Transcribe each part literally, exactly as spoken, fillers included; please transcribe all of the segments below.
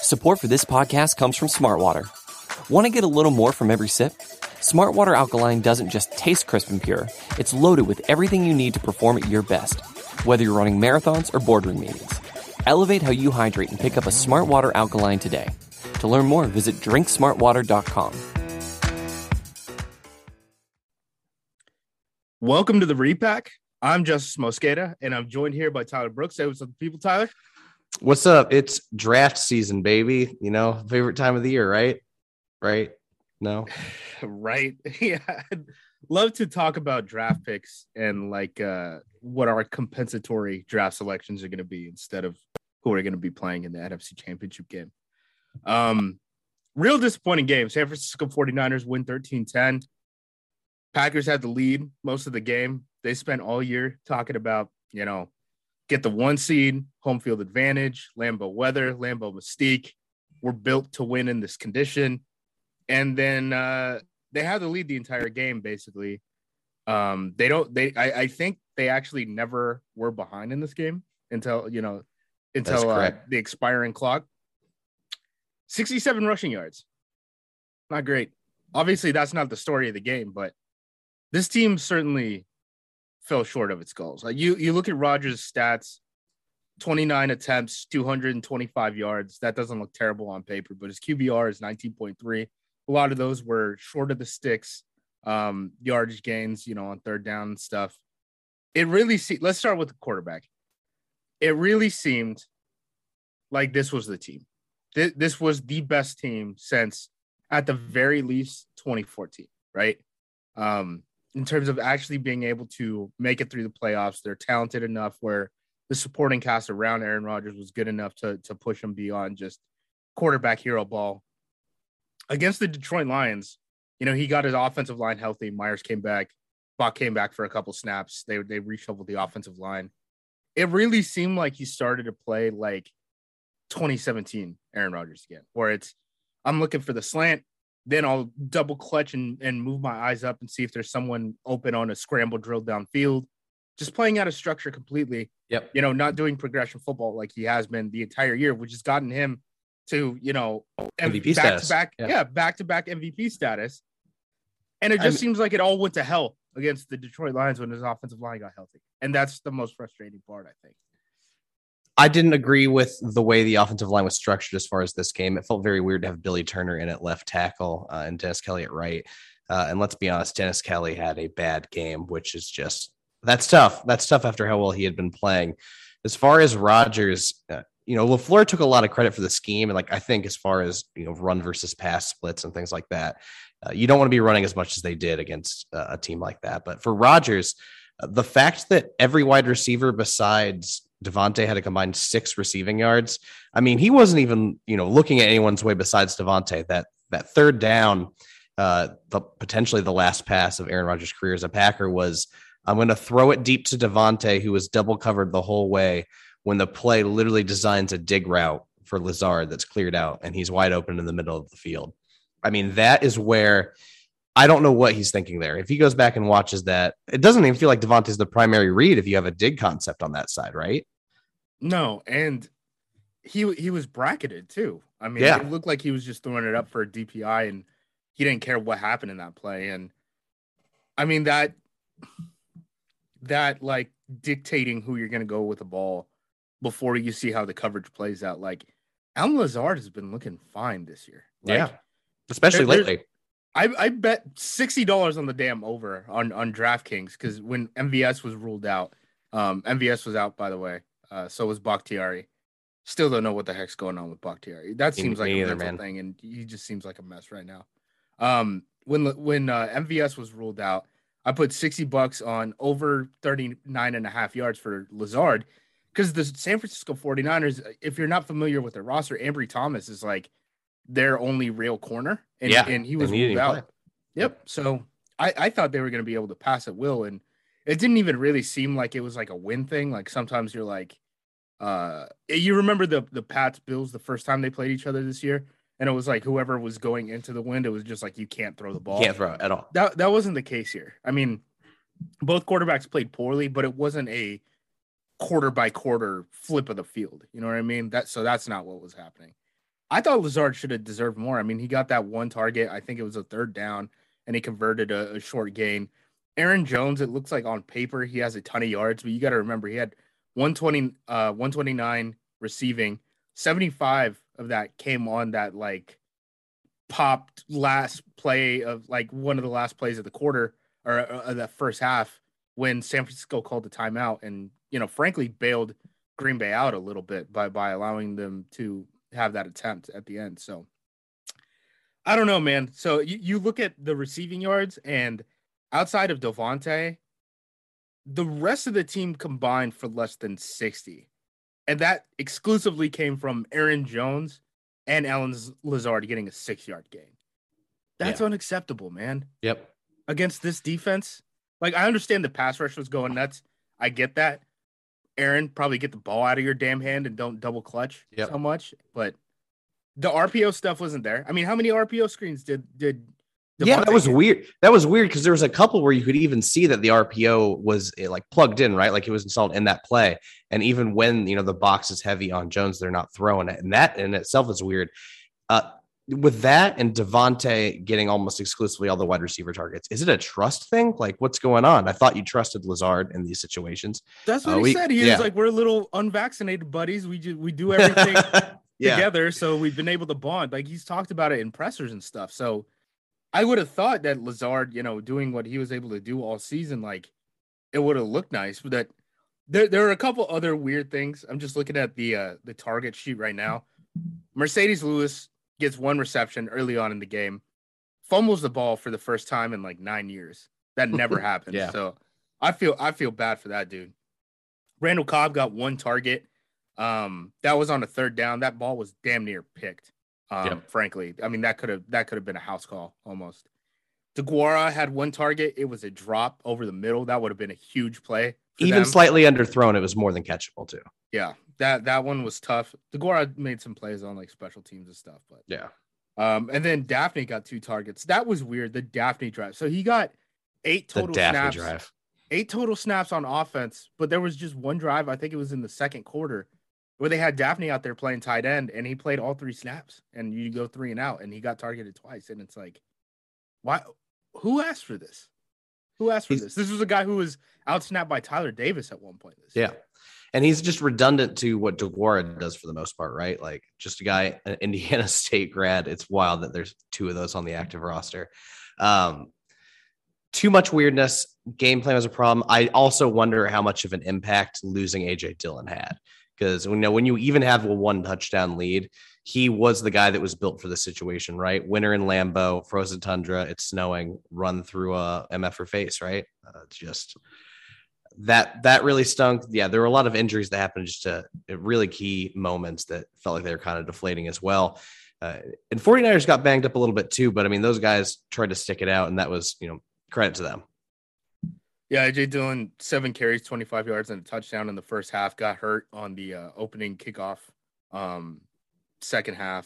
Support for this podcast comes from Smartwater. Want to get a little more from every sip? Smartwater Alkaline doesn't just taste crisp and pure, it's loaded with everything you need to perform at your best, whether you're running marathons or boardroom meetings. Elevate how you hydrate and pick up a Smartwater Alkaline today. To learn more, visit drink smartwater dot com. Welcome to the Repack. I'm Justice Mosqueda, and I'm joined here by Tyler Brooks. Say what's up, people, Tyler. What's up? It's draft season, baby. You know, favorite time of the year, right? Right? No? Right. Yeah. I'd love to talk about draft picks and like uh, what our compensatory draft selections are going to be instead of who are going to be playing in the N F C Championship game. Um, real disappointing game. San Francisco forty-niners win thirteen ten. Packers had the lead most of the game. They spent all year talking about, you know, get the one seed, home field advantage, Lambeau weather, Lambeau mystique. We're built to win in this condition. And then uh, they had the lead the entire game, basically. Um, they don't, they, I, I think they actually never were behind in this game until, you know, until uh, the expiring clock. sixty-seven rushing yards. Not great. Obviously, that's not the story of the game, but this team certainly fell short of its goals. Like you, you look at Rodgers' stats, twenty-nine attempts, two hundred twenty-five yards. That doesn't look terrible on paper, but his Q B R is nineteen point three. A lot of those were short of the sticks, um, yardage gains, you know, on third down and stuff. It really se- let's start with the quarterback. It really seemed like this was the team. Th- this was the best team since, at the very least, twenty fourteen, right? Um, in terms of actually being able to make it through the playoffs. They're talented enough where the supporting cast around Aaron Rodgers was good enough to, to push him beyond just quarterback hero ball. Against the Detroit Lions, you know, he got his offensive line healthy. Myers came back. Bach came back for a couple snaps. They, they reshuffled the offensive line. It really seemed like he started to play like twenty seventeen Aaron Rodgers again, where it's, I'm looking for the slant. Then I'll double clutch and, and move my eyes up and see if there's someone open on a scramble drill downfield. Just playing out of structure completely. Yep. You know, not doing progression football like he has been the entire year, which has gotten him to, you know, M V P back status. to back, yeah. yeah, back to back M V P status. And it just I mean, seems like it all went to hell against the Detroit Lions when his offensive line got healthy. And that's the most frustrating part, I think. I didn't agree with the way the offensive line was structured as far as this game. It felt very weird to have Billy Turner in at left tackle uh, and Dennis Kelly at right. Uh, and let's be honest, Dennis Kelly had a bad game, which is just, that's tough. That's tough after how well he had been playing. As far as Rodgers, uh, you know, LaFleur took a lot of credit for the scheme. And like, I think as far as, you know, run versus pass splits and things like that, uh, you don't want to be running as much as they did against uh, a team like that. But for Rodgers, uh, the fact that every wide receiver besides Devontae had a combined six receiving yards. I mean, he wasn't even, you know, looking at anyone's way besides Devontae. That that third down, uh, the potentially the last pass of Aaron Rodgers' career as a Packer was, I'm going to throw it deep to Devontae, who was double covered the whole way when the play literally designs a dig route for Lazard that's cleared out and he's wide open in the middle of the field. I mean, that is where I don't know what he's thinking there. If he goes back and watches that, it doesn't even feel like Devontae's the primary read if you have a dig concept on that side, right? No, and he he was bracketed too. I mean, yeah. It looked like he was just throwing it up for a D P I, and he didn't care what happened in that play. And I mean that that like dictating who you're going to go with the ball before you see how the coverage plays out. Like Allen Lazard has been looking fine this year. Like, yeah, especially there, lately. I, I bet sixty dollars on the damn over on, on DraftKings because when M V S was ruled out, um, M V S was out, by the way. Uh, so was Bakhtiari. Still don't know what the heck's going on with Bakhtiari. That seems me, like me a either, mental man. thing, and he just seems like a mess right now. Um, when when uh, M V S was ruled out, I put sixty bucks on over thirty-nine and a half yards for Lazard because the San Francisco forty-niners, if you're not familiar with their roster, Ambry Thomas is like their only real corner, and, yeah, and he was ruled out. Play. Yep. So I, I thought they were going to be able to pass at will, and it didn't even really seem like it was like a win thing. Like sometimes you're like, uh, you remember the the Pats Bills the first time they played each other this year, and it was like whoever was going into the wind, it was just like you can't throw the ball. You can't throw it at all. That that wasn't the case here. I mean, both quarterbacks played poorly, but it wasn't a quarter by quarter flip of the field. You know what I mean? That so that's not what was happening. I thought Lazard should have deserved more. I mean, he got that one target. I think it was a third down, and he converted a, a short gain. Aaron Jones, it looks like on paper he has a ton of yards, but you got to remember he had one twenty, uh, one twenty-nine receiving. seventy-five of that came on that like popped last play of like one of the last plays of the quarter or uh, the first half when San Francisco called the timeout and, you know, frankly bailed Green Bay out a little bit by by allowing them to have that attempt at the end. So I don't know, man. So you, you look at the receiving yards, and outside of Devontae, the rest of the team combined for less than sixty. And that exclusively came from Aaron Jones and Alan Lazard getting a six-yard gain. That's Yeah. unacceptable, man. Yep. Against this defense. Like, I understand the pass rush was going nuts. I get that. Aaron, probably get the ball out of your damn hand and don't double clutch Yep. so much. But the R P O stuff wasn't there. I mean, how many R P O screens did did Yeah, that Devontae was get? weird. That was weird because there was a couple where you could even see that the R P O was eh, like plugged in, right? Like it was installed in that play. And even when, you know, the box is heavy on Jones, they're not throwing it. And that in itself is weird. Uh, with that and Devontae getting almost exclusively all the wide receiver targets, is it a trust thing? Like what's going on? I thought you trusted Lazard in these situations. That's what Uh, he we- said. He yeah. was like, we're little unvaccinated buddies. We just we do everything yeah. together, so we've been able to bond. Like he's talked about it in pressers and stuff. So I would have thought that Lazard, you know, doing what he was able to do all season, like it would have looked nice. But that there, there are a couple other weird things. I'm just looking at the uh, the target sheet right now. Mercedes Lewis gets one reception early on in the game, fumbles the ball for the first time in like nine years. That never happened. Yeah. So I feel I feel bad for that dude. Randall Cobb got one target. Um, that was on a third down. That ball was damn near picked. Um, Yep. frankly, I mean that could have that could have been a house call almost. DeGuara had one target. It was a drop over the middle. That would have been a huge play. for Even them. slightly underthrown, it was more than catchable too. Yeah, that that one was tough. DeGuara made some plays on like special teams and stuff, but Yeah. um, and then Daphne got two targets. That was weird. The Daphne drive. So he got eight The total Daphne snaps. drive. Eight total snaps on offense, but there was just one drive. I think it was in the second quarter where they had Daphne out there playing tight end, and he played all three snaps. And you go three and out, and he got targeted twice. And it's like, why? Who asked for this? Who asked for He's- this? This was a guy who was outsnapped by Tyler Davis at one point. This Yeah. year. And he's just redundant to what DeGuara does for the most part, right? Like just a guy, an Indiana State grad. It's wild that there's two of those on the active roster. Um, too much weirdness. Game plan was a problem. I also wonder how much of an impact losing A J Dillon had. Because we know when you even have a one touchdown lead, he was the guy that was built for the situation, right? Winter in Lambeau, frozen tundra, it's snowing, run through a M F or face, right? Uh, it's just that that really stunk. Yeah, there were a lot of injuries that happened just to really key moments that felt like they were kind of deflating as well. Uh, and 49ers got banged up a little bit too, but I mean, those guys tried to stick it out, and that was, you know, credit to them. Yeah, A J Dillon, seven carries, twenty-five yards, and a touchdown in the first half. Got hurt on the uh, opening kickoff, um, second half.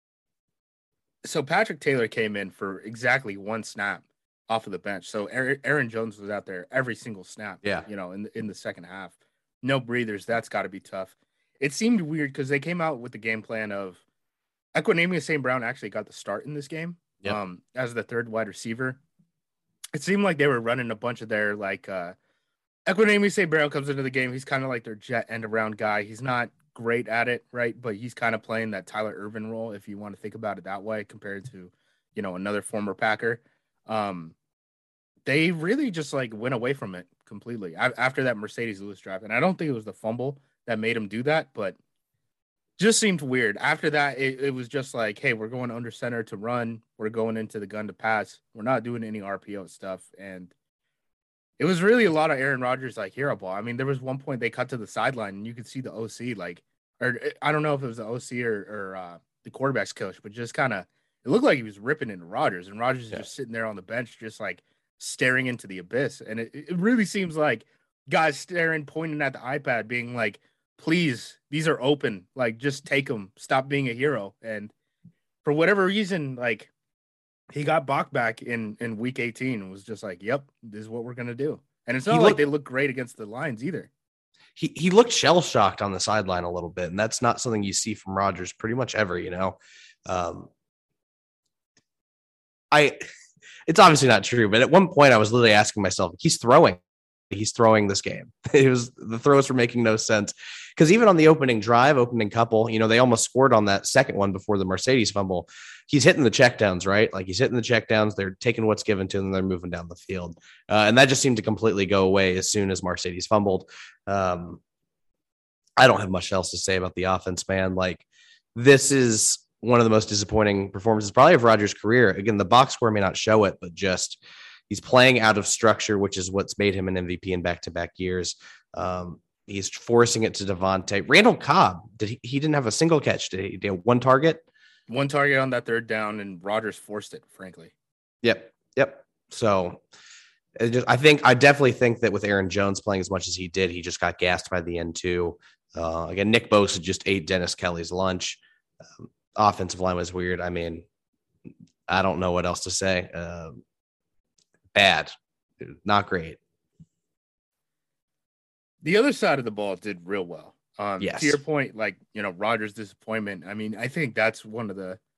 So Patrick Taylor came in for exactly one snap off of the bench. So Aaron, Aaron Jones was out there every single snap. Yeah. you know, in the, in the second half, no breathers. That's got to be tough. It seemed weird because they came out with the game plan of Equanimeous Saint Brown actually got the start in this game, Yep. um, as the third wide receiver. It seemed like they were running a bunch of their like uh Equanimeous Saint Brown comes into the game. He's kind of like their jet end around guy. He's not great at it, right? But he's kind of playing that Tyler Irvin role, if you want to think about it that way, compared to, you know, another former Packer. Um, they really just like went away from it completely a- after that Mercedes Lewis drive. And I don't think it was the fumble that made him do that, but just seemed weird. After that, it, it was just like, hey, we're going under center to run. We're going into the gun to pass. We're not doing any R P O stuff. And it was really a lot of Aaron Rodgers like hero ball. I mean, there was one point they cut to the sideline and you could see the O C like, or I don't know if it was the O C or, or uh, the quarterback's coach, but just kind of, it looked like he was ripping into Rodgers, and Rodgers is Yeah. just sitting there on the bench, just like staring into the abyss. And it, it really seems like guys staring, pointing at the iPad, being like, please, these are open. Like, just take them. Stop being a hero. And for whatever reason, like, he got Bach back in, in week eighteen and was just like, yep, this is what we're going to do. And it's not He like looked- they look great against the Lions either. he he looked shell shocked on the sideline a little bit, and that's not something you see from Rodgers pretty much ever. You know, um, I it's obviously not true, but at one point I was literally asking myself, he's throwing. He's throwing this game. It was the throws were making no sense because even on the opening drive, opening couple, you know, they almost scored on that second one before the Mercedes fumble. He's hitting the checkdowns, right? Like he's hitting the checkdowns. They're taking what's given to them. They're moving down the field. Uh, and that just seemed to completely go away as soon as Mercedes fumbled. Um, I don't have much else to say about the offense, man. Like this is one of the most disappointing performances probably of Rodgers' career. Again, the box score may not show it, but just he's playing out of structure, which is what's made him an M V P in back-to-back years. Um, he's forcing it to Devontae. Randall Cobb, did he, he didn't have a single catch. Did he, did he have one target? One target on that third down, and Rodgers forced it, frankly. Yep, yep. So it just, I think I definitely think that with Aaron Jones playing as much as he did, he just got gassed by the end too. Uh, again, Nick Bosa just ate Dennis Kelly's lunch. Um, offensive line was weird. I mean, I don't know what else to say. Um, Bad, not great. The other side of the ball did real well. Um, yes. To your point, like, you know, Rodgers' disappointment. I mean, I think that's one of the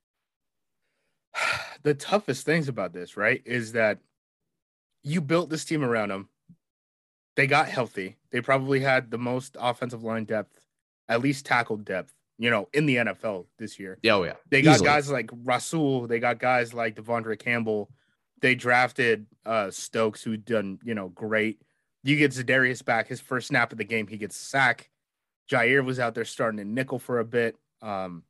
the toughest things about this, right? Is that you built this team around him. They got healthy. They probably had the most offensive line depth, at least tackle depth, you know, in the N F L this year. Oh, yeah. They got Easily. guys like Rasul. They got guys like Devondre Campbell. They drafted uh, Stokes, who done, you know, great. You get Za'Darius back. His first snap of the game, he gets a sack. Jair was out there starting to nickel for a bit. Um,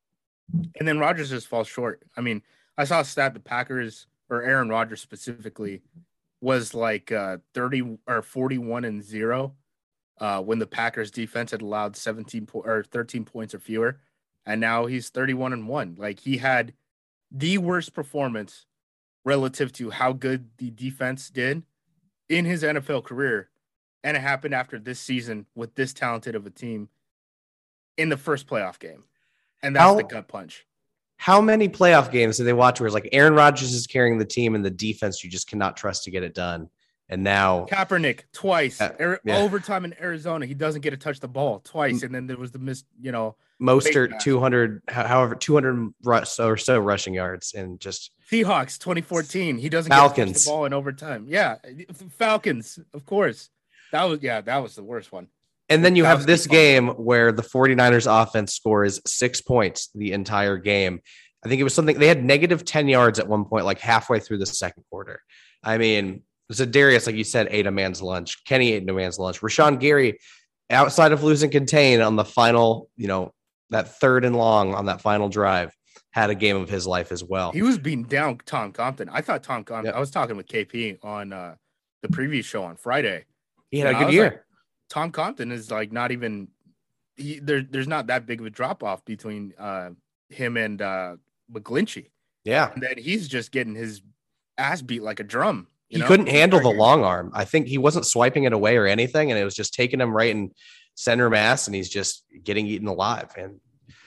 and then Rodgers just falls short. I mean, I saw a stat the Packers, or Aaron Rodgers specifically, was like uh, thirty or forty-one and zero uh, when the Packers defense had allowed seventeen po- or thirteen points or fewer. And now he's thirty-one and one. Like he had the worst performance relative to how good the defense did in his N F L career. And it happened after this season with this talented of a team in the first playoff game. And that's how, the gut punch. How many playoff games did they watch where it's like Aaron Rodgers is carrying the team and the defense you just cannot trust to get it done? And now Kaepernick twice, uh, er, yeah. overtime in Arizona, he doesn't get to touch the ball twice. And then there was the miss, you know, Mostert two hundred, however, two hundred or so rushing yards, and just Seahawks twenty fourteen. He doesn't Falcons. get to touch the ball in overtime. Yeah, Falcons, of course. That was yeah, that was the worst one. And then you that have this game where the 49ers offense scores six points the entire game. I think it was something they had negative ten yards at one point, like halfway through the second quarter. I mean, Za'Darius, like you said, ate a man's lunch. Kenny ate a man's lunch. Rashawn Gary, outside of losing contain on the final, you know, that third and long on that final drive, had a game of his life as well. He was beating down Tom Compton. I thought Tom Compton, yep. I was talking with K P on uh, the previous show on Friday. He had and a good year. Like, Tom Compton is like not even he, there. There's not that big of a drop off between uh, him and uh, McGlinchey. Yeah, and then he's just getting his ass beat like a drum. You he know? couldn't handle the long arm. I think he wasn't swiping it away or anything, and it was just taking him right in center mass, and he's just getting eaten alive. And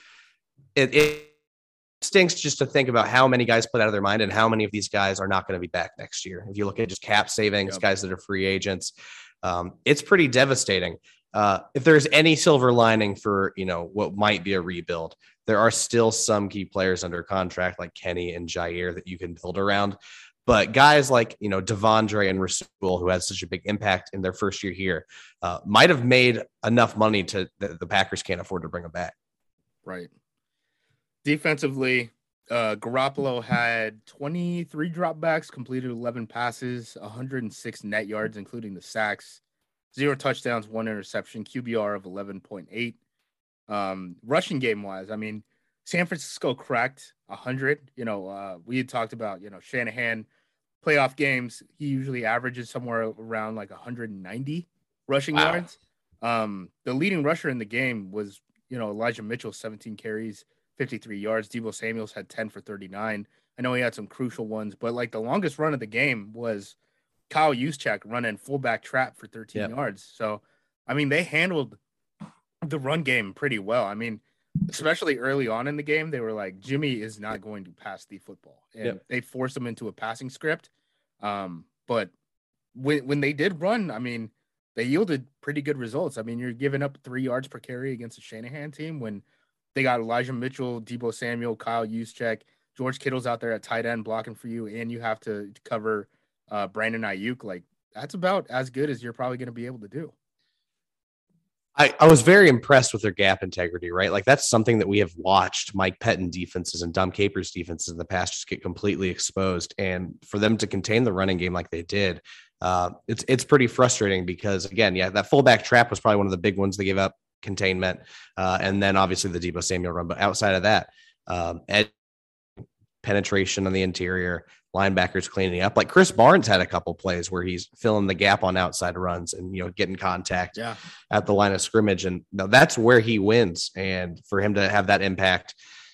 it, it stinks just to think about how many guys put out of their mind and how many of these guys are not going to be back next year. If you look at just cap savings, yep. guys that are free agents. Um, it's pretty devastating. Uh, if there's any silver lining for, you know, what might be a rebuild, there are still some key players under contract like Kenny and Jair that you can build around. But guys like, you know, Devondre and Rasul, who had such a big impact in their first year here, uh, might have made enough money to that the Packers can't afford to bring them back. Right. Defensively, uh, Garoppolo had twenty-three dropbacks, completed eleven passes, one hundred six net yards, including the sacks, zero touchdowns, one interception, Q B R of eleven point eight. Um, rushing game wise, I mean, San Francisco cracked one hundred. You know, uh, we had talked about, you know, Shanahan playoff games. He usually averages somewhere around like one hundred ninety rushing wow. yards. Um, the leading rusher in the game was, you know, Elijah Mitchell, seventeen carries, fifty-three yards. Deebo Samuels had ten for thirty-nine. I know he had some crucial ones, but like the longest run of the game was Kyle Juszczyk running fullback trap for thirteen yep. yards. So, I mean, they handled the run game pretty well. I mean, especially early on in the game, they were like, Jimmy is not going to pass the football. And yep. they forced him into a passing script. Um, but when when they did run, I mean, they yielded pretty good results. I mean, you're giving up three yards per carry against a Shanahan team when they got Elijah Mitchell, Deebo Samuel, Kyle Juszczyk, George Kittle's out there at tight end blocking for you, and you have to cover uh, Brandon Ayuk. Like, that's about as good as you're probably going to be able to do. I, I was very impressed with their gap integrity, right? Like, that's something that we have watched Mike Pettin defenses and Dom Capers defenses in the past just get completely exposed. And for them to contain the running game like they did, uh, it's it's pretty frustrating because, again, yeah, that fullback trap was probably one of the big ones they gave up, containment, uh, and then obviously the Deebo Samuel run. But outside of that, um, ed- penetration on the interior, linebackers cleaning up. Like Chris Barnes had a couple plays where he's filling the gap on outside runs and, you know, getting contact yeah. at the line of scrimmage. And now that's where he wins. And for him to have that impact,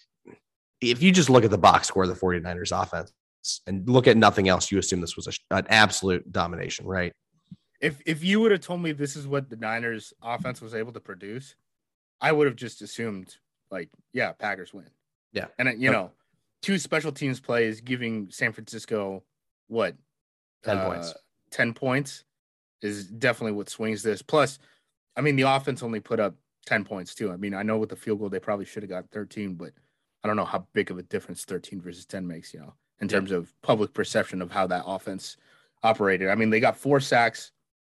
if you just look at the box score of the 49ers offense and look at nothing else, you assume this was a, an absolute domination, right? If if you would have told me this is what the Niners offense was able to produce, I would have just assumed, like, yeah, Packers win. Yeah. And, you know, two special teams plays giving San Francisco, what? ten uh, points. ten points is definitely what swings this. Plus, I mean, the offense only put up ten points, too. I mean, I know with the field goal, they probably should have got thirteen, but I don't know how big of a difference thirteen versus ten makes, you know, in terms yeah. of public perception of how that offense operated. I mean, they got four sacks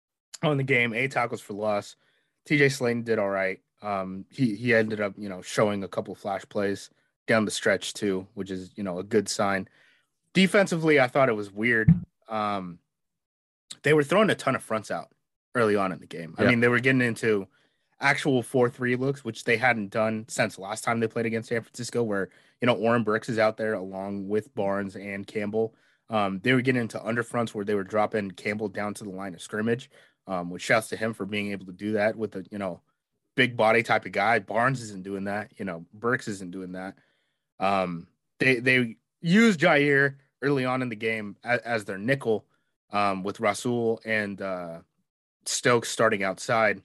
on the game, eight tackles for loss. T J Slaton did all right. Um, he he ended up, you know, showing a couple flash plays down the stretch too, which is, you know, a good sign. Defensively, I thought it was weird. Um, they were throwing a ton of fronts out early on in the game. I yeah. mean, they were getting into actual four three looks, which they hadn't done since last time they played against San Francisco, where, you know, Oren Burks is out there along with Barnes and Campbell. Um, they were getting into under fronts where they were dropping Campbell down to the line of scrimmage, um, which shouts to him for being able to do that with a, you know, big body type of guy. Barnes isn't doing that. You know, Burks isn't doing that. Um, they they used Jair early on in the game as, as their nickel, um, with Rasul and uh, Stokes starting outside.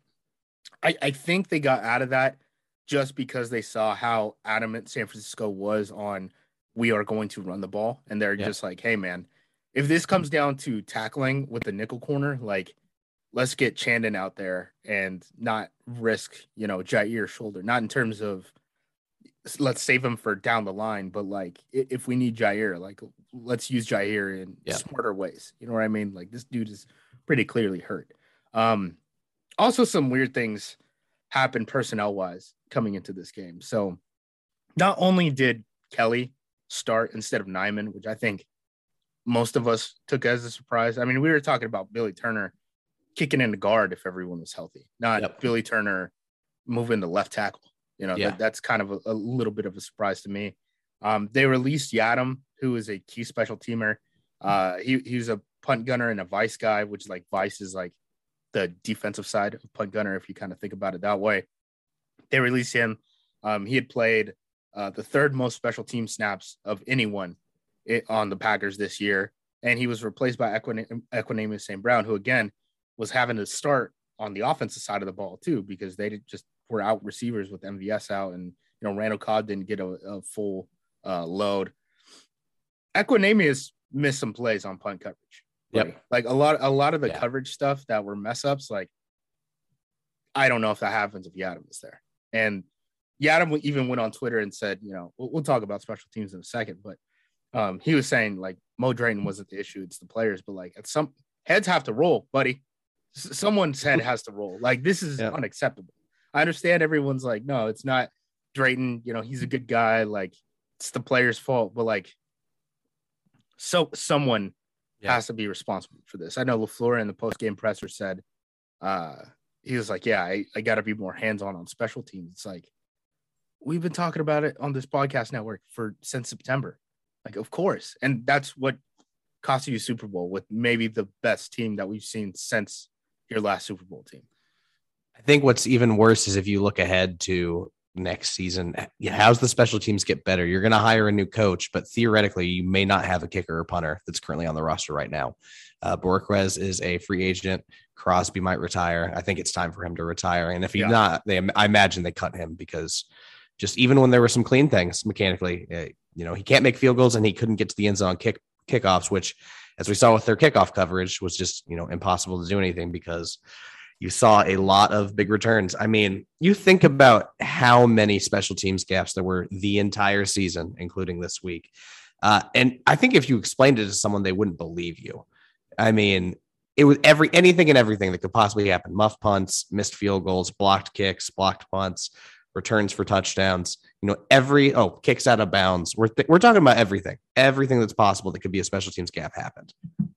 I, I think they got out of that just because they saw how adamant San Francisco was on, we are going to run the ball. And they're yeah. just like, hey, man, if this comes down to tackling with the nickel corner, like, let's get Chandon out there and not risk, you know, Jair's shoulder, not in terms of let's save him for down the line, but like, if we need Jair, like, let's use Jair in yeah. smarter ways. You know what I mean? Like, this dude is pretty clearly hurt. Um, also some weird things happened personnel wise coming into this game. So not only did Kelly start instead of Nyman, which I think most of us took as a surprise. I mean, we were talking about Billy Turner kicking in the guard if everyone was healthy, not yep. Billy Turner moving the left tackle. You know, yeah. that, that's kind of a, a little bit of a surprise to me. Um, they released Yadam, who is a key special teamer. Uh, he, he was a punt gunner and a vice guy, which like vice is like the defensive side of punt gunner, if you kind of think about it that way. They released him. Um, he had played uh, the third most special team snaps of anyone it, on the Packers this year, and he was replaced by Equin- Equanimeous Saint Brown, who again was having to start on the offensive side of the ball too, because they just were out receivers with M V S out, and you know Randall Cobb didn't get a, a full uh, load. Equanimeous missed some plays on punt coverage. Yep. Like, like a lot, a lot of the yeah. coverage stuff that were mess ups. Like, I don't know if that happens if Yadam is there. And Yadam even went on Twitter and said, you know, we'll, we'll talk about special teams in a second, but um, he was saying like Mo Drayton wasn't the issue; it's the players. But like, at some heads have to roll, buddy. S- someone's head has to roll. Like, this is yeah. unacceptable. I understand everyone's like, no, it's not Drayton. You know, he's a good guy. Like, it's the player's fault. But like, so someone yeah. has to be responsible for this. I know LaFleur in the post-game presser said, uh, he was like, yeah, I, I got to be more hands-on on special teams. It's like, we've been talking about it on this podcast network for since September. Like, of course. And that's what cost you a Super Bowl with maybe the best team that we've seen since your last Super Bowl team. I think what's even worse is if you look ahead to next season, how's the special teams get better? You're going to hire a new coach, but theoretically you may not have a kicker or punter that's currently on the roster right now. Uh, Borquez is a free agent. Crosby might retire. I think it's time for him to retire. And if he's yeah. not, they, I imagine they cut him because just even when there were some clean things mechanically, uh, you know, he can't make field goals and he couldn't get to the end zone kick kickoffs, which as we saw with their kickoff coverage was just, you know, impossible to do anything because You saw a lot of big returns. I mean, you think about how many special teams gaps there were the entire season, including this week. Uh, and I think if you explained it to someone, they wouldn't believe you. I mean, it was every anything and everything that could possibly happen. Muff punts, missed field goals, blocked kicks, blocked punts, returns for touchdowns. You know, every oh, kicks out of bounds. We're th- we're talking about everything, everything that's possible that could be a special teams gap happened.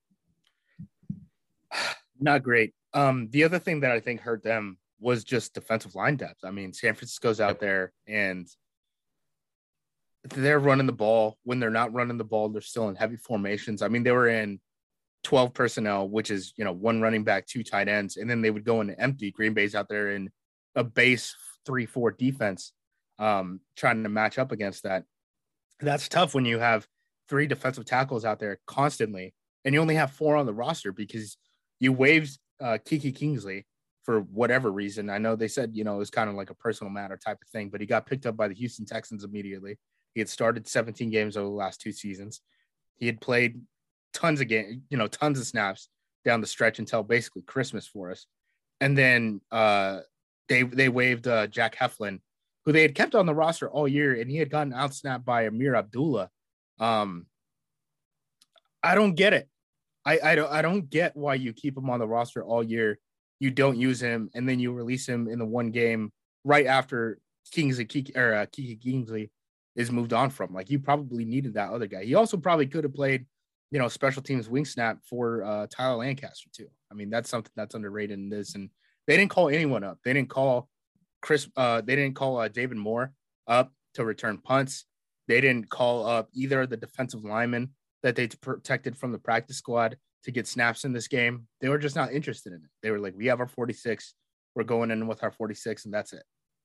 Not great. Um, the other thing that I think hurt them was just defensive line depth. I mean, San Francisco's out there and they're running the ball. When they're not running the ball, they're still in heavy formations. I mean, they were in twelve personnel, which is, you know, one running back, two tight ends, and then they would go into empty. Green Bay's out there in a base three four defense, um, trying to match up against that. That's tough when you have three defensive tackles out there constantly, and you only have four on the roster because you waived uh, Kiki Kingsley for whatever reason. I know they said, you know, it was kind of like a personal matter type of thing, but he got picked up by the Houston Texans immediately. He had started seventeen games over the last two seasons. He had played tons of games, you know, tons of snaps down the stretch until basically Christmas for us. And then uh, they they waived uh, Jack Heflin, who they had kept on the roster all year, and he had gotten outsnapped by Amir Abdullah. Um, I don't get it. I, I don't I don't get why you keep him on the roster all year. You don't use him, and then you release him in the one game right after Kingsley Kiki, or uh, Kiki Kingsley is moved on from. Like, you probably needed that other guy. He also probably could have played, you know, special teams wing snap for uh, Tyler Lancaster too. I mean, that's something that's underrated in this. And they didn't call anyone up. They didn't call Chris. Uh, they didn't call uh, David Moore up to return punts. They didn't call up either of the defensive linemen that they protected from the practice squad to get snaps in this game. They were just not interested in it. They were like, we have our forty-six. We're going in with our forty-six, and that's it.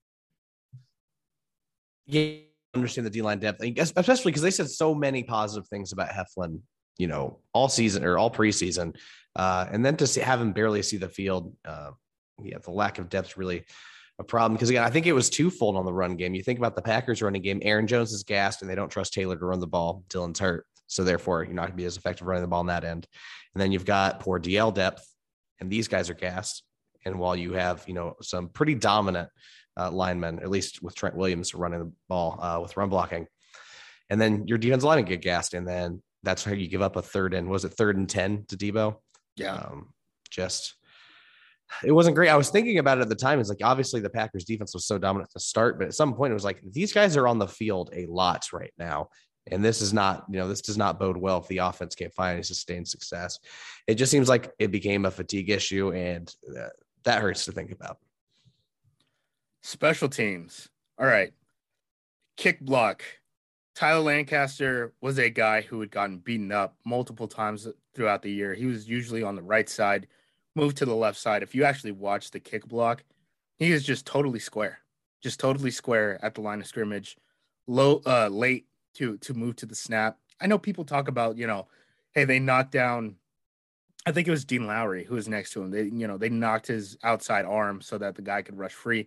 Yeah, I understand the D-line depth, especially because they said so many positive things about Heflin, you know, all season or all preseason. Uh, and then to see, have him barely see the field, uh, yeah, the lack of depth really a problem. Because, again, I think it was twofold on the run game. You think about the Packers running game, Aaron Jones is gassed, and they don't trust Taylor to run the ball. Dylan's hurt. So, therefore, you're not going to be as effective running the ball on that end. And then you've got poor D L depth, and these guys are gassed. And while you have, you know, some pretty dominant uh, linemen, at least with Trent Williams running the ball uh, with run blocking, and then your defensive line get gassed, and then that's how you give up a third and was it third and ten to Debo? Yeah. Um, just, it wasn't great. I was thinking about it at the time. It's like, obviously the Packers defense was so dominant to start, but at some point it was like, these guys are on the field a lot right now. And this is not, you know, this does not bode well if the offense can't find any sustained success. It just seems like it became a fatigue issue, and uh, that hurts to think about. Special teams. All right. Kick block. Tyler Lancaster was a guy who had gotten beaten up multiple times throughout the year. He was usually on the right side, moved to the left side. If you actually watch the kick block, he is just totally square, just totally square at the line of scrimmage, low, uh, late to, to move to the snap. I know people talk about, you know, hey, they knocked down, I think it was Dean Lowry who was next to him. They, you know, they knocked his outside arm so that the guy could rush free.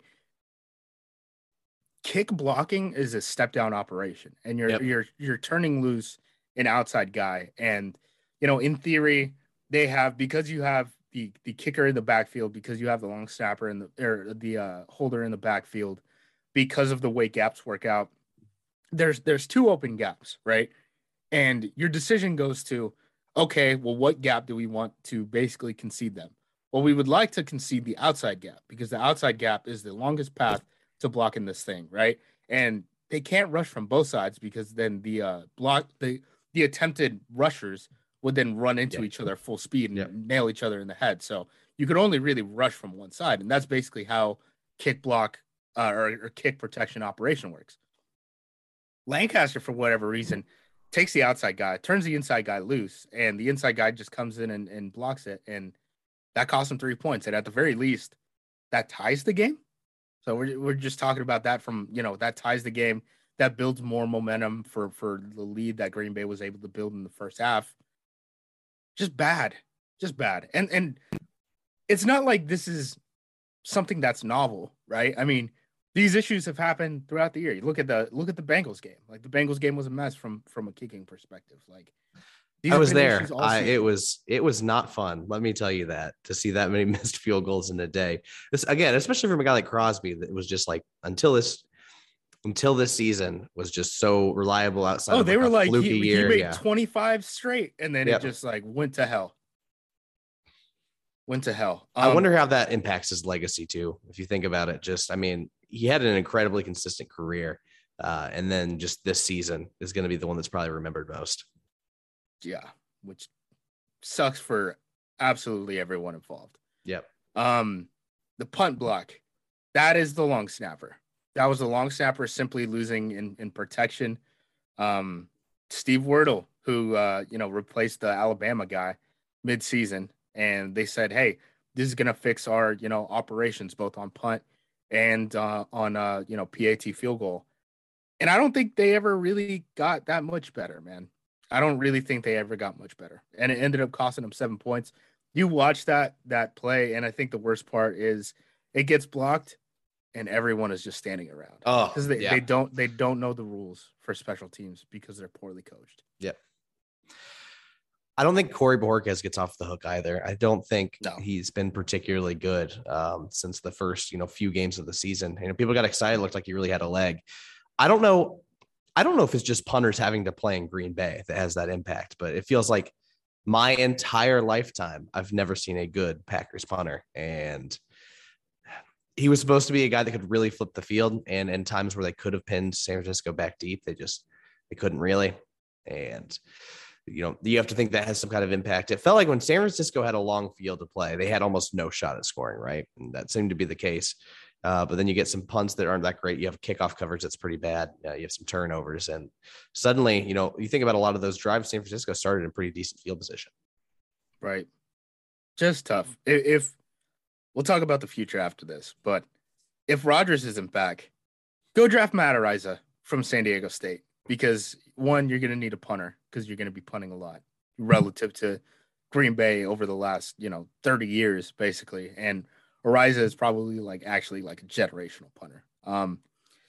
Kick blocking is a step down operation, and you're, yep. you're, you're turning loose an outside guy. And, you know, in theory they have, because you have the, the kicker in the backfield, because you have the long snapper and the, or the uh, holder in the backfield, because of the way gaps work out, there's, there's two open gaps, right? And your decision goes to, okay, well, what gap do we want to basically concede them? Well, we would like to concede the outside gap, because the outside gap is the longest path to blocking this thing, right? And they can't rush from both sides, because then the uh, block the the attempted rushers would then run into yeah. each other full speed and yeah. nail each other in the head. So you could only really rush from one side, and that's basically how kick block uh, or, or kick protection operation works. Lancaster, for whatever reason, takes the outside guy, turns the inside guy loose, and the inside guy just comes in and, and blocks it, and that costs him three points. And at the very least, that ties the game. So we're we're just talking about that from, you know, that ties the game, that builds more momentum for, for the lead that Green Bay was able to build in the first half. Just bad, just bad. And, and it's not like this is something that's novel, right? I mean, these issues have happened throughout the year. You look at the, look at the Bengals game. Like, the Bengals game was a mess from, from a kicking perspective. Like, These I have was been there. issues all I, season. it was it was not fun. Let me tell you that, to see that many missed field goals in a day. This again, especially from a guy like Crosby, that was just like until this until this season was just so reliable outside. Oh, of they like were a like fluky he, he year. made Yeah. twenty-five straight, and then Yep. it just like went to hell. Went to hell. I Um, wonder how that impacts his legacy too. If you think about it, just I mean, he had an incredibly consistent career, uh, and then just this season is going to be the one that's probably remembered most. Yeah, which sucks for absolutely everyone involved. Yep. Um, the punt block, that is the long snapper. That was the long snapper simply losing in, in protection. Um, Steve Wordle, who uh, you know replaced the Alabama guy mid-season, and they said, "Hey, this is gonna fix our you know operations both on punt and uh, on uh, you know P A T field goal." And I don't think they ever really got that much better, man. I don't really think they ever got much better, and it ended up costing them seven points. You watch that that play, and I think the worst part is it gets blocked, and everyone is just standing around Oh, because they, yeah. they don't they don't know the rules for special teams because they're poorly coached. Yep. I don't think Corey Bojorquez gets off the hook either. I don't think No. he's been particularly good um, since the first, you know, few games of the season. You know, people got excited, looked like he really had a leg. I don't know. I don't know if it's just punters having to play in Green Bay that has that impact, but it feels like my entire lifetime, I've never seen a good Packers punter. And he was supposed to be a guy that could really flip the field. And in times where they could have pinned San Francisco back deep, they just, they couldn't really. And, you know, you have to think that has some kind of impact. It felt like when San Francisco had a long field to play, they had almost no shot at scoring, right? And that seemed to be the case. Uh, but then you get some punts that aren't that great. You have kickoff coverage that's pretty bad. Uh, you have some turnovers. And suddenly, you know, you think about a lot of those drives, San Francisco started in pretty decent field position. Right. Just tough. If, if we'll talk about the future after this, but if Rodgers isn't back, go draft Matt Araiza from San Diego State, because one, you're going to need a punter because you're going to be punting a lot relative to Green Bay over the last, you know, thirty years, basically. And Araiza is probably like actually like a generational punter. Um,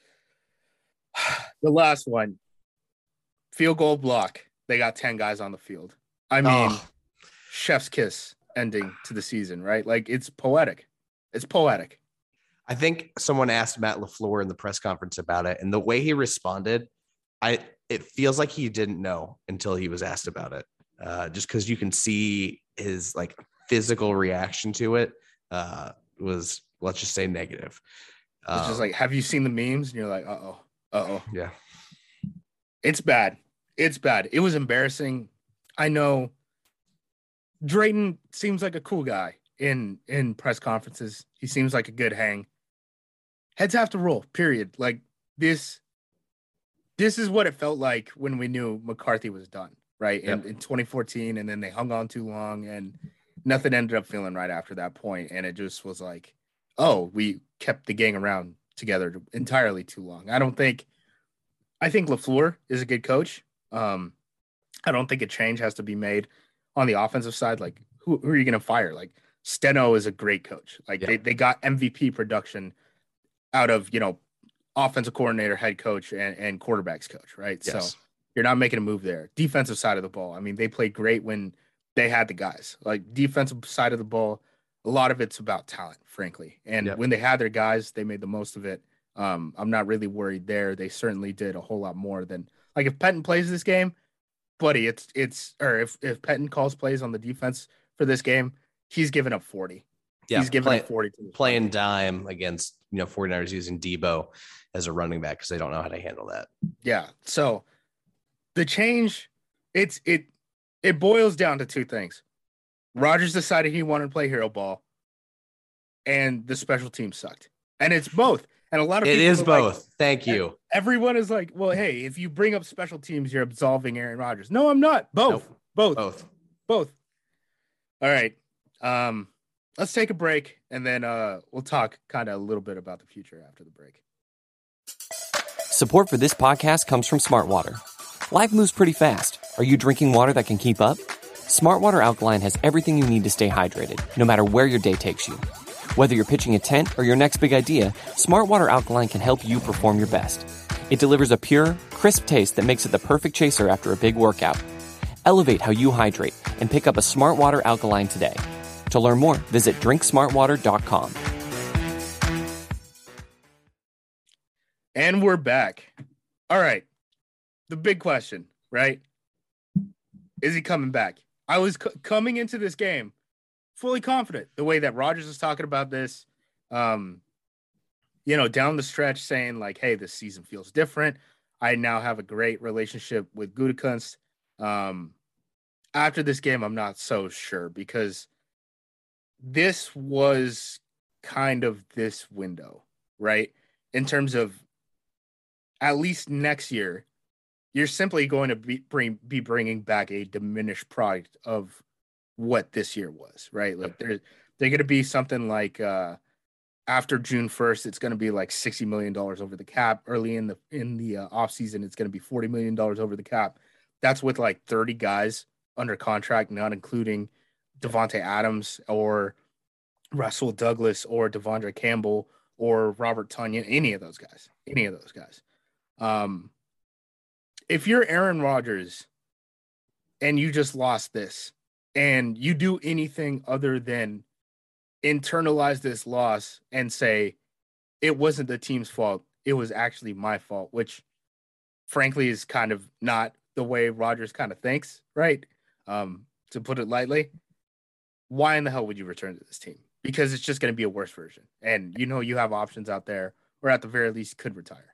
the last one, field goal block. They got ten guys on the field. I mean, Oh. chef's kiss ending to the season, right? Like it's poetic. It's poetic. I think someone asked Matt LaFleur in the press conference about it, and the way he responded, I it feels like he didn't know until he was asked about it. Uh, just because you can see his like physical reaction to it uh, was, let's just say, negative. It's just Um, like, have you seen the memes? And you're like, uh oh, uh oh. yeah, It's bad. It's bad. It was embarrassing. I know Drayton seems like a cool guy in in press conferences. He seems like a good hang. Heads have to roll, period. Like this, this is what it felt like when we knew McCarthy was done, right? In, Yep. in twenty fourteen, and then they hung on too long, and nothing ended up feeling right after that point. And it just was like, oh, we kept the gang around together entirely too long. I don't think, I think LaFleur is a good coach. Um, I don't think a change has to be made on the offensive side. Like, who, who are you going to fire? Like, Steno is a great coach. Like, Yeah. they, they got M V P production out of, you know, offensive coordinator, head coach, and, and quarterbacks coach, right? yes. So you're not making a move there. Defensive side of the ball, I mean, they played great when they had the guys. Like, defensive side of the ball, a lot of it's about talent, frankly. And Yep. when they had their guys, they made the most of it. Um, I'm not really worried there. They certainly did a whole lot more than, like, if Pettin plays this game, buddy, it's it's or if if Pettin calls plays on the defense for this game, he's giving up forty. Yeah, he's giving play- up forty to this playing team. dime against, you know, 49ers using Debo as a running back because they don't know how to handle that. Yeah. So the change, it's it it boils down to two things. Rodgers decided he wanted to play hero ball, and the special team sucked. And it's both. And a lot of It people is are like, both. Thank you. everyone is like, well, hey, if you bring up special teams, you're absolving Aaron Rodgers. No, I'm not. Both. Nope. Both. Both. Both. All right. Um, let's take a break, and then uh, we'll talk kind of a little bit about the future after the break. Support for this podcast comes from Smartwater. Life moves pretty fast. Are you drinking water that can keep up? Smartwater Alkaline has everything you need to stay hydrated, no matter where your day takes you. Whether you're pitching a tent or your next big idea, Smartwater Alkaline can help you perform your best. It delivers a pure, crisp taste that makes it the perfect chaser after a big workout. Elevate how you hydrate and pick up a Smart Water alkaline today. To learn more, visit drink smart water dot com. And we're back. All right. The big question, right? Is he coming back? I was c- coming into this game fully confident the way that Rodgers was talking about this, um, you know, down the stretch saying like, hey, this season feels different. I now have a great relationship with Gutekunst. Um, after this game, I'm not so sure because this was kind of this window, right? In terms of at least next year, you're simply going to be, bring, be bringing back a diminished product of what this year was, right? Like they're, they're going to be something like uh, after June first, it's going to be like sixty million dollars over the cap. Early in the in the uh, offseason, it's going to be forty million dollars over the cap. That's with like thirty guys under contract, not including Devontae Adams or Russell Douglas or Devondre Campbell or Robert Tonyan, any of those guys, any of those guys. Um, if you're Aaron Rodgers and you just lost this and you do anything other than internalize this loss and say it wasn't the team's fault, it was actually my fault, which frankly is kind of not the way Rodgers kind of thinks, right? Um, to put it lightly, why in the hell would you return to this team? Because it's just going to be a worse version. And you know you have options out there, or at the very least could retire.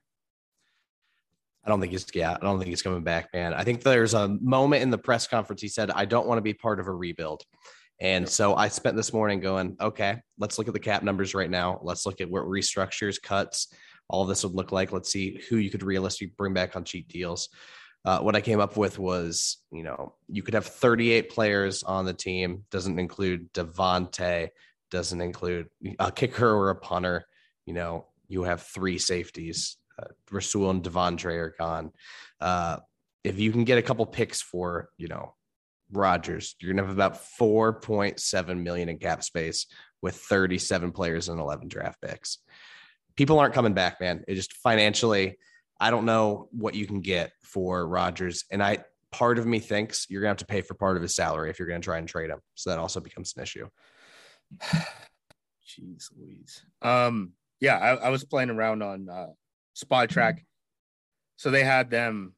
I don't think he's yeah, I don't think he's coming back, man. I think there's a moment in the press conference he said, I don't want to be part of a rebuild. And so I spent this morning going, okay, let's look at the cap numbers right now. Let's look at what restructures, cuts, all of this would look like. Let's see who you could realistically bring back on cheap deals. Uh, what I came up with was, you know, you could have thirty-eight players on the team. Doesn't include Devontae, doesn't include a kicker or a punter. You know, you have three safeties. Uh, Rasul and Devondre are gone. Uh, if you can get a couple picks for, you know, Rodgers, you're gonna have about four point seven million in cap space with thirty-seven players and eleven draft picks. People aren't coming back, man. It just financially, I don't know what you can get for Rodgers. And I, part of me thinks you're gonna have to pay for part of his salary if you're gonna try and trade him. So that also becomes an issue. Jeez Louise. Um, yeah, I, I was playing around on uh Spot Track. So they had them,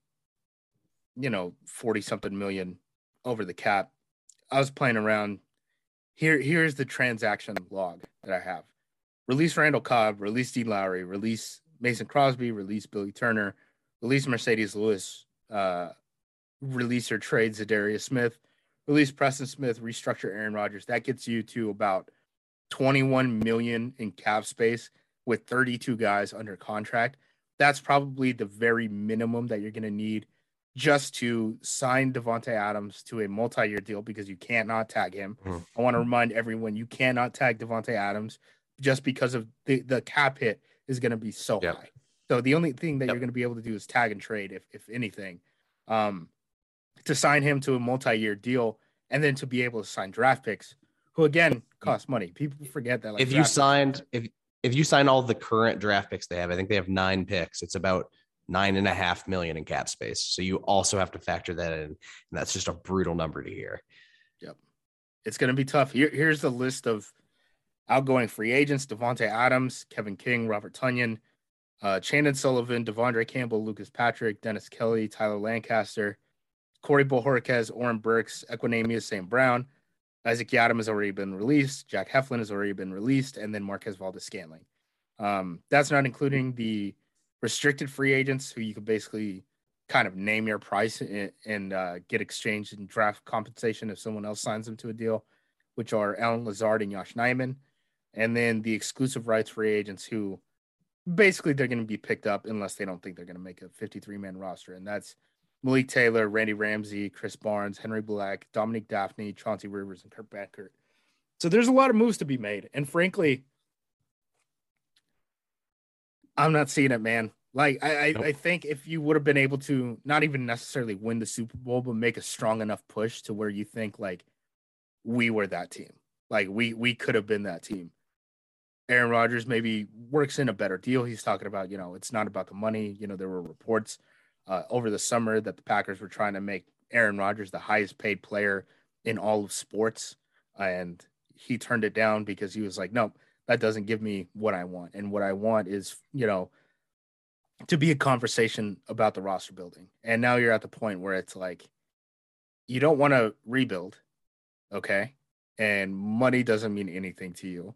you know, forty something million over the cap. I was playing around. Here, here's the transaction log that I have. Release Randall Cobb, release Dean Lowry, release Mason Crosby, release Billy Turner, release Mercedes Lewis, uh, release or trade Zadarius Smith, release Preston Smith, restructure Aaron Rodgers. That gets you to about twenty-one million in cap space with thirty-two guys under contract. That's probably the very minimum that you're going to need just to sign Devontae Adams to a multi-year deal because you cannot tag him. Mm. I want to remind everyone you cannot tag Devontae Adams just because of the, the cap hit is going to be so yep. high. So the only thing that yep. you're going to be able to do is tag and trade, if if anything, um, to sign him to a multi-year deal and then to be able to sign draft picks, who again cost money. People forget that. Like, if you signed, if if you sign all the current draft picks they have, I think they have nine picks. It's about nine and a half million in cap space. So you also have to factor that in. And that's just a brutal number to hear. Yep. It's going to be tough. Here, here's the list of outgoing free agents: Devontae Adams, Kevin King, Robert Tonyan, uh, Chandon Sullivan, Devondre Campbell, Lucas Patrick, Dennis Kelly, Tyler Lancaster, Corey Bojorquez, Oren Burks, Equinemius Saint Brown, Isaac Yiadom has already been released. Jack Heflin has already been released. And then Marquez Valdes-Scantling. Um, that's not including the restricted free agents who you could basically kind of name your price and, and uh, get exchanged in draft compensation if someone else signs them to a deal, which are Alan Lazard and Josh Nijman. And then the exclusive rights free agents who basically they're going to be picked up unless they don't think they're going to make a fifty-three man roster. And that's Malik Taylor, Randy Ramsey, Chris Barnes, Henry Black, Dominique Daphne, Chauncey Rivers, and Kurt Beckert. So there's a lot of moves to be made. And frankly, I'm not seeing it, man. Like, I, nope. I, I think if you would have been able to not even necessarily win the Super Bowl, but make a strong enough push to where you think, like, we were that team. Like, we we could have been that team. Aaron Rodgers maybe works in a better deal. He's talking about, you know, it's not about the money. You know, there were reports uh, over the summer that the Packers were trying to make Aaron Rodgers the highest paid player in all of sports, and he turned it down because he was like, no, that doesn't give me what I want. And what I want is, you know, to be a conversation about the roster building. And now you're at the point where it's like, you don't want to rebuild, okay? And money doesn't mean anything to you.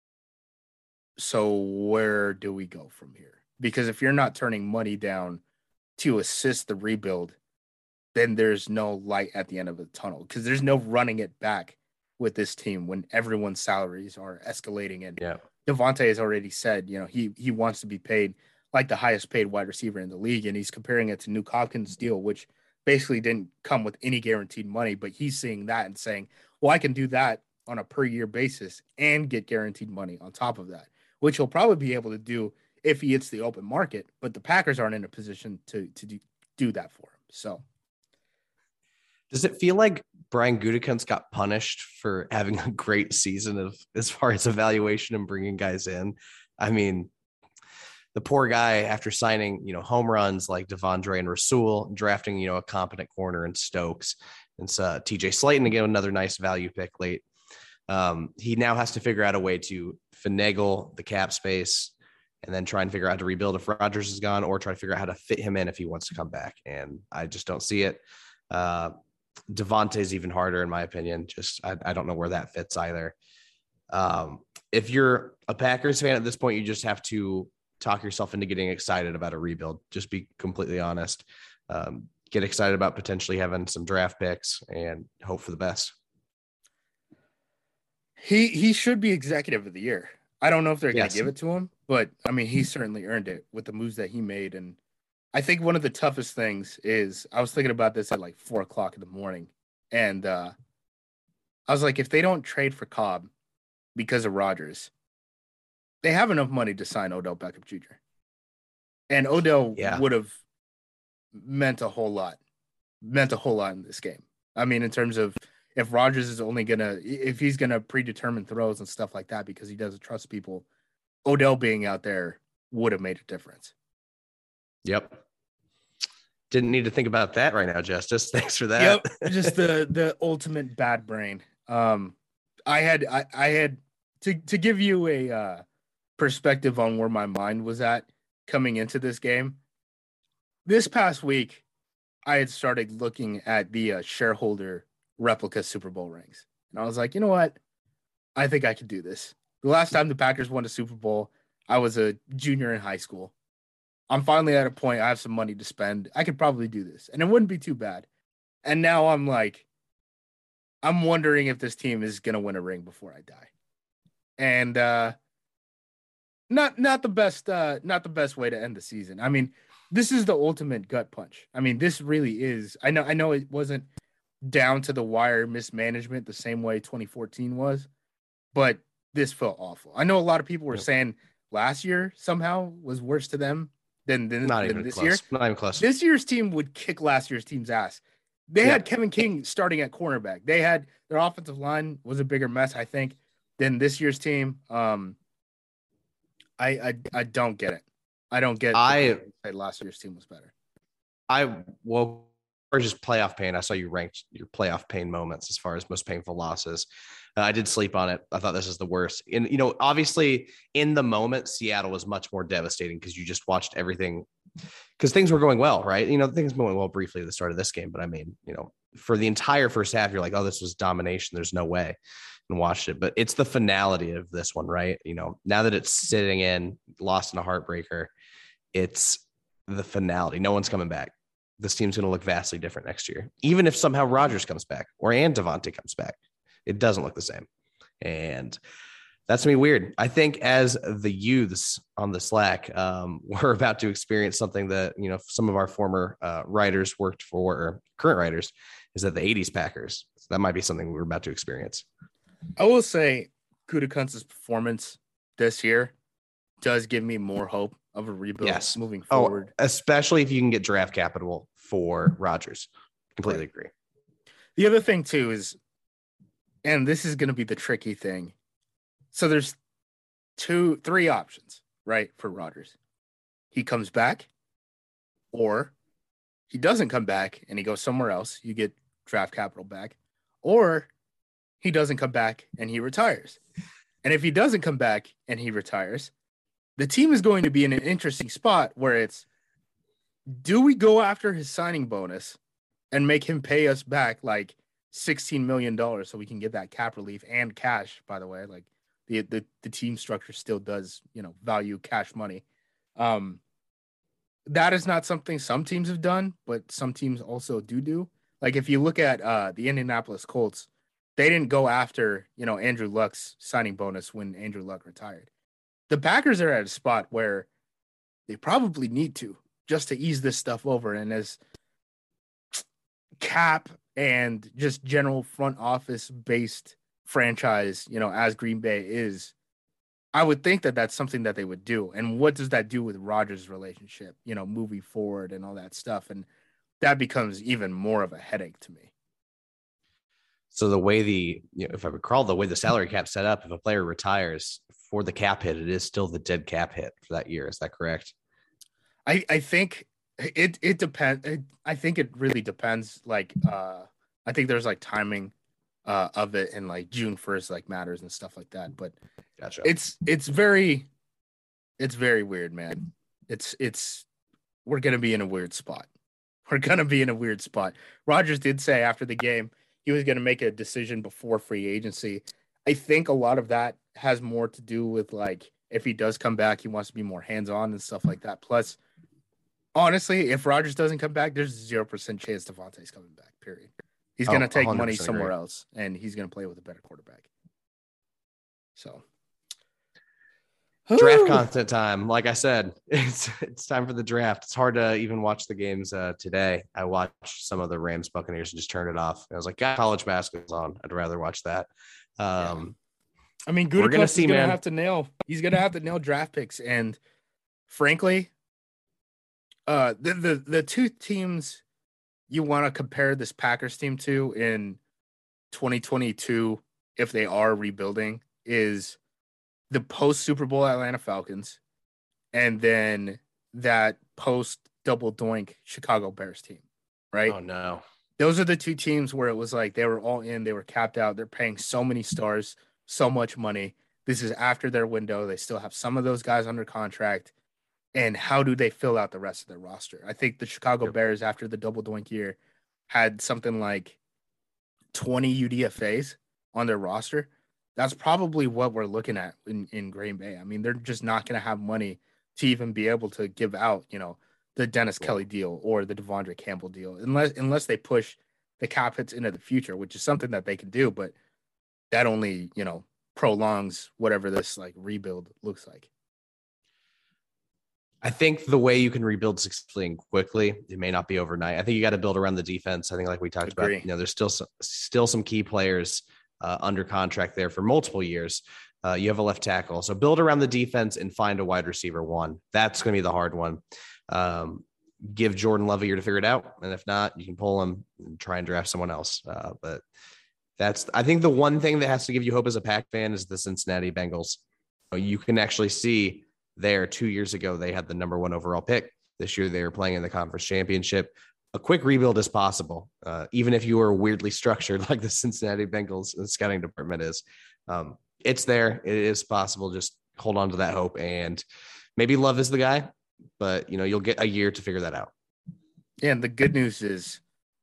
So where do we go from here? Because if you're not turning money down to assist the rebuild, then there's no light at the end of the tunnel, because there's no running it back with this team when everyone's salaries are escalating. And yeah. Devontae has already said, you know, he he wants to be paid like the highest paid wide receiver in the league. And he's comparing it to Nuke Hopkins' deal, which basically didn't come with any guaranteed money, but he's seeing that and saying, well, I can do that on a per year basis and get guaranteed money on top of that, which he'll probably be able to do if he hits the open market, but the Packers aren't in a position to, to do, do that for him. So does it feel like Brian Gutekunst got punished for having a great season of as far as evaluation and bringing guys in? I mean, the poor guy, after signing, you know, home runs like Devondre and Rasul, drafting, you know, a competent corner in Stokes, and uh, T J Slayton to get another nice value pick late. Um, he now has to figure out a way to finagle the cap space and then try and figure out how to rebuild if Rodgers is gone, or try to figure out how to fit him in if he wants to come back. And I just don't see it. Uh, Devontae is even harder, in my opinion. Just, I, I don't know where that fits either. Um, if you're a Packers fan at this point, you just have to talk yourself into getting excited about a rebuild. Just be completely honest. Um, get excited about potentially having some draft picks and hope for the best. He he should be executive of the year. I don't know if they're going Yes. to give it to him, but I mean, he certainly earned it with the moves that he made. And I think one of the toughest things is, I was thinking about this at like four o'clock in the morning, and uh, I was like, if they don't trade for Cobb because of Rodgers, they have enough money to sign Odell Beckham Junior And Odell Yeah. would have meant a whole lot, meant a whole lot in this game. I mean, in terms of if Rodgers is only going to, if he's going to predetermine throws and stuff like that because he doesn't trust people, Odell being out there would have made a difference. Yep. Didn't need to think about that right now, Justice. Thanks for that. Yep. Just the, the ultimate bad brain. Um, I had, I, I had to, to give you a uh, perspective on where my mind was at coming into this game. This past week, I had started looking at the uh, shareholder replica Super Bowl rings. And I was like, you know what? I think I could do this. The last time the Packers won a Super Bowl, I was a junior in high school. I'm finally at a point, I have some money to spend. I could probably do this, and it wouldn't be too bad. And now I'm like, I'm wondering if this team is going to win a ring before I die. And uh, not not the best uh, not the best way to end the season. I mean, this is the ultimate gut punch. I mean, this really is. I know I know it wasn't down to the wire mismanagement the same way twenty fourteen was, but this felt awful. I know a lot of people were Yep. saying last year somehow was worse to them than, than, Not than even this close. year. Not even close. This year's team would kick last year's team's ass. They Yeah. had Kevin King starting at cornerback. They had their offensive line was a bigger mess, I think, than this year's team. Um, I I, I don't get it. I don't get. I say last year's team was better. I well, or just playoff pain. I saw you ranked your playoff pain moments as far as most painful losses. Uh, I did sleep on it. I thought this is the worst. And, you know, obviously in the moment, Seattle was much more devastating because you just watched everything because things were going well, right? You know, things were going well briefly at the start of this game. But I mean, you know, for the entire first half, you're like, oh, this was domination. There's no way. And watched it. But it's the finality of this one, right? You know, now that it's sitting in, lost in a heartbreaker, it's the finality. No one's coming back. This team's going to look vastly different next year. Even if somehow Rodgers comes back or and Devontae comes back, it doesn't look the same. And that's going to be weird. I think as the youths on the Slack, um, we're about to experience something that, you know, some of our former uh, writers worked for, or current writers, is that the eighties Packers. So that might be something we're about to experience. I will say Gutekunst's performance this year does give me more hope of a rebuild Yes. moving forward. Oh, especially if you can get draft capital for Rodgers. Completely Right. agree. The other thing too is, and this is going to be the tricky thing. So there's two, three options, right, for Rodgers. He comes back, or he doesn't come back and he goes somewhere else, you get draft capital back, or he doesn't come back and he retires. And if he doesn't come back and he retires, the team is going to be in an interesting spot where it's, do we go after his signing bonus and make him pay us back like sixteen million dollars so we can get that cap relief and cash, by the way, like the, the, the team structure still does, you know, value cash money. Um, that is not something some teams have done, but some teams also do do. Like if you look at uh, the Indianapolis Colts, they didn't go after, you know, Andrew Luck's signing bonus when Andrew Luck retired. The Packers are at a spot where they probably need to just to ease this stuff over. And as cap and just general front office based franchise, you know, as Green Bay is, I would think that that's something that they would do. And what does that do with Rodgers' relationship, you know, moving forward and all that stuff? And that becomes even more of a headache to me. So the way the, you know, if I recall, the way the salary cap set up, if a player retires for the cap hit, it is still the dead cap hit for that year. Is that correct? I, I think it, it depends. It, I think it really depends. Like, uh, I think there's like timing uh, of it and like June first, like matters and stuff like that. But gotcha. It's, it's very, it's very weird, man. It's, it's, we're going to be in a weird spot. We're going to be in a weird spot. Rodgers did say after the game, he was going to make a decision before free agency. I think a lot of that has more to do with like, if he does come back, he wants to be more hands-on and stuff like that. Plus, honestly, if Rodgers doesn't come back, there's a zero percent chance Devontae's coming back, period. He's going to oh, take money somewhere agree. else, and he's going to play with a better quarterback. So. Draft content time. Like I said, it's it's time for the draft. It's hard to even watch the games uh, today. I watched some of the Rams Buccaneers and just turned it off. I was like, God, college basketball's on. I'd rather watch that. Um, yeah. I mean, Gutekunst we're gonna see, gonna man. have to nail. He's gonna have to nail draft picks, and frankly, uh, the the the two teams you want to compare this Packers team to in twenty twenty-two, if they are rebuilding, is the post Super Bowl Atlanta Falcons, and then that post double doink Chicago Bears team, right? Oh no. Those are the two teams where it was like they were all in, they were capped out, they're paying so many stars, so much money. This is after their window. They still have some of those guys under contract. And how do they fill out the rest of their roster? I think the Chicago yep. Bears, after the double doink year, had something like twenty U D F As on their roster. That's probably what we're looking at in, in Green Bay. I mean, they're just not going to have money to even be able to give out, you know, the Dennis Kelly deal or the Devondre Campbell deal, unless unless they push the cap hits into the future, which is something that they can do, but that only, you know, prolongs whatever this like rebuild looks like. I think the way you can rebuild successfully and quickly, it may not be overnight. I think you got to build around the defense. I think, like we talked Agree. about, you know, there's still some, still some key players Uh, under contract there for multiple years. Uh, you have a left tackle. So build around the defense and find a wide receiver one. That's going to be the hard one. Um, give Jordan Love a year to figure it out. And if not, you can pull him and try and draft someone else. Uh, but that's, I think the one thing that has to give you hope as a Pack fan is the Cincinnati Bengals. You can actually see there two years ago, they had the number one overall pick. This year they were playing in the conference championship. A quick rebuild is possible, uh, even if you are weirdly structured like the Cincinnati Bengals scouting department is. Um, it's there. It is possible. Just hold on to that hope. And maybe Love is the guy, but, you know, you'll get a year to figure that out. Yeah, and the good news is,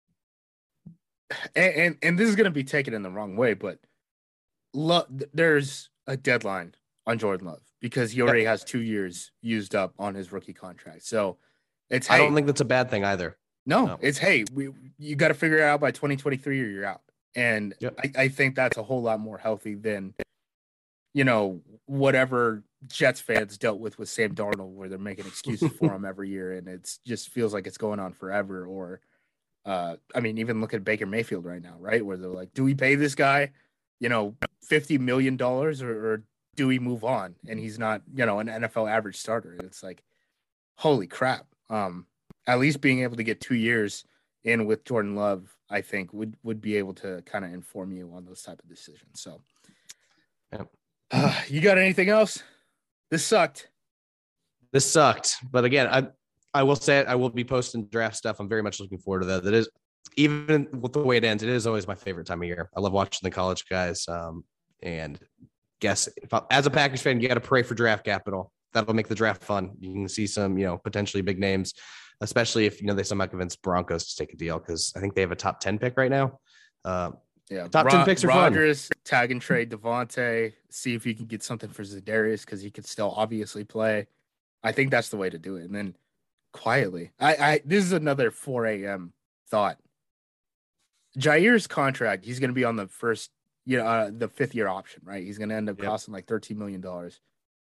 and, and, and this is going to be taken in the wrong way, but Love, there's a deadline on Jordan Love because he already yep. has two years used up on his rookie contract. So it's, I hey, don't think that's a bad thing either. No, no. it's, hey, we you got to figure it out by twenty twenty-three or you're out. And yep. I, I think that's a whole lot more healthy than, you know, whatever Jets fans dealt with with Sam Darnold, where they're making excuses for him every year. And it just feels like it's going on forever. Or, uh, I mean, even look at Baker Mayfield right now, right? Where they're like, do we pay this guy, you know, fifty million dollars or, or do we move on? And he's not, you know, an N F L average starter. It's like, holy crap. Um, At least being able to get two years in with Jordan Love, I think would, would be able to kind of inform you on those type of decisions. So, yeah. uh, you got anything else? This sucked. This sucked. But again, I I will say it. I will be posting draft stuff. I'm very much looking forward to that. That is, even with the way it ends, it is always my favorite time of year. I love watching the college guys. Um, and guess if I, as a Packers fan, you got to pray for draft capital. That'll make the draft fun. You can see some, you know, potentially big names, especially if, you know, they somehow convince Broncos to take a deal, because I think they have a top ten pick right now. Uh, yeah, top Ro- ten picks are Rodgers, fun. tag and trade Devontae, see if you can get something for Za'Darius, because he could still obviously play. I think that's the way to do it. And then quietly, I, I this is another four a.m. thought. Jair's contract, he's going to be on the first, you know, uh, the fifth year option, right? He's going to end up Yep. costing like thirteen million dollars.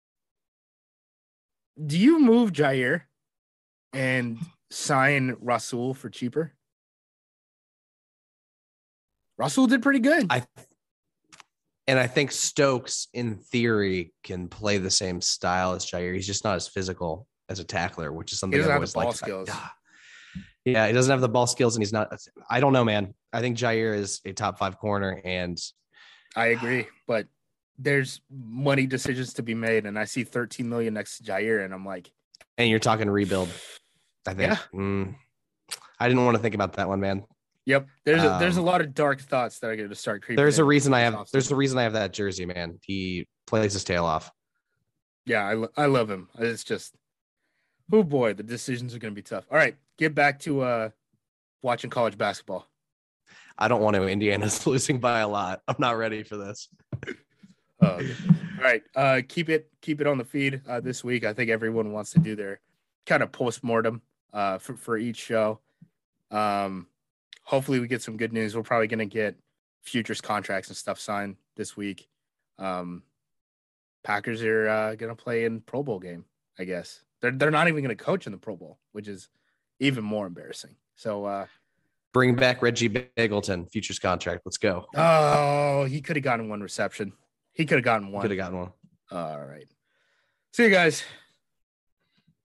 Do you move Jair and sign Rasul for cheaper? Rasul did pretty good. I and I think Stokes, in theory, can play the same style as Jair. He's just not as physical as a tackler, which is something He doesn't I've have the always ball liked. skills. Yeah, he doesn't have the ball skills, and he's not. I don't know, man. I think Jair is a top five corner, and I agree, but there's money decisions to be made, and I see thirteen million next to Jair, and I'm like, and you're talking rebuild. I think. Yeah. Mm, I didn't want to think about that one, man. yep. There's a, there's a Um, lot of dark thoughts that are going to start creeping. There's a in reason I this have. offseason. There's a reason I have that jersey, man. He plays his tail off. Yeah, I, lo- I love him. It's just, oh boy, the decisions are going to be tough. All right, get back to uh, watching college basketball. I don't want to. Indiana's losing by a lot. I'm not ready for this. Uh, all right, uh, keep it keep it on the feed uh, this week. I think everyone wants to do their kind of post-mortem uh, for, for each show. Um, hopefully we get some good news. We're probably going to get futures contracts and stuff signed this week. Um, Packers are uh, going to play in Pro Bowl game, I guess. They're, they're not even going to coach in the Pro Bowl, which is even more embarrassing. So, uh, Bring back Reggie Bagleton, futures contract. Let's go. oh, he could have gotten one reception. He could have gotten one. Could have gotten one. All right. See you guys.